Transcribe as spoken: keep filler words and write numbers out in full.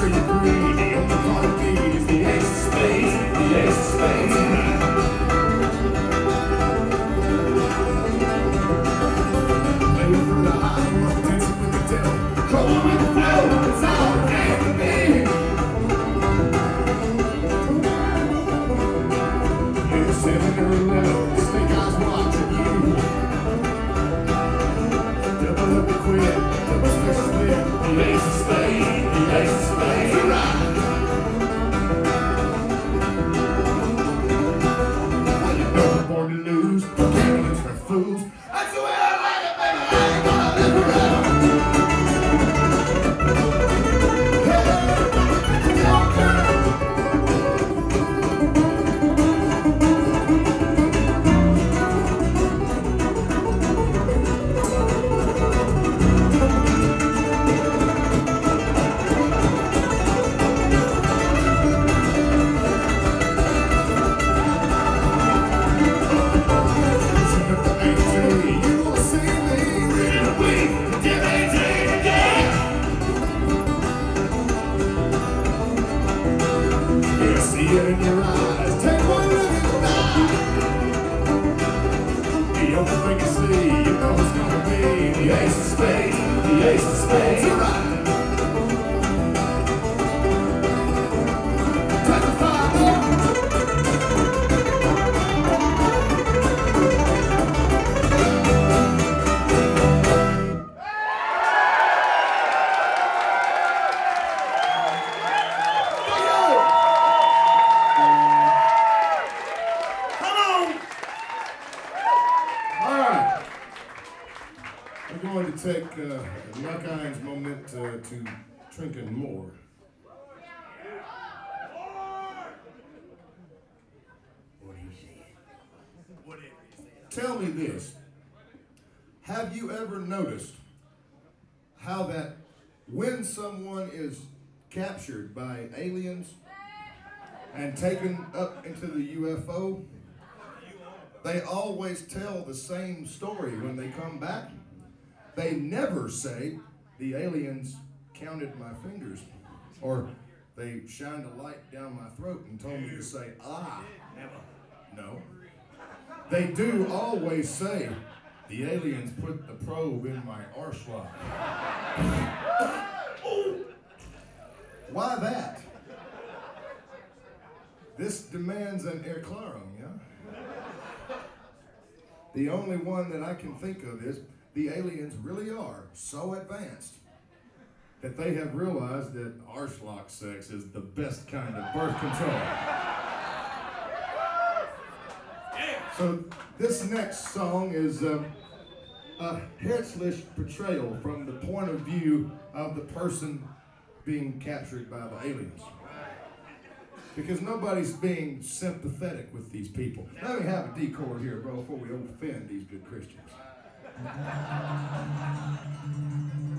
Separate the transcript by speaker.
Speaker 1: sure you agree. The only heartbeat is the ace of spades, the ace of spades. Over the highway, dancing with the devil. Come on with the flow, it's all it came to be. You're seven or eleven, snake eyes watching you. Double up and quit, double smash split. The ace of spades, the ace of spades. Hurrah! Well, you know I'm born to lose, can't for fools. That's the way I like it, baby. I ain't gonna live around. In your eyes, take one look at the night. The only thing you see, you know it's gonna be the ace of spades, the ace of spades. You're right. Time to find We're going to take uh, Luck Iron's moment uh, to drinking more. What are you saying? Whatever you say. Tell me this. Have you ever noticed how that when someone is captured by aliens and taken up into the U F O, they always tell the same story when they come back? They never say, the aliens counted my fingers, or they shined a light down my throat and told me to say, ah. No. They do always say, the aliens put the probe in my arschlock. Why that? This demands an erklärung, yeah? The only one that I can think of is, the aliens really are so advanced that they have realized that arschlock sex is the best kind of birth control. So this next song is uh, a herzlich portrayal from the point of view of the person being captured by the aliens. Because nobody's being sympathetic with these people. Let me have a decor here, bro, before we offend these good Christians.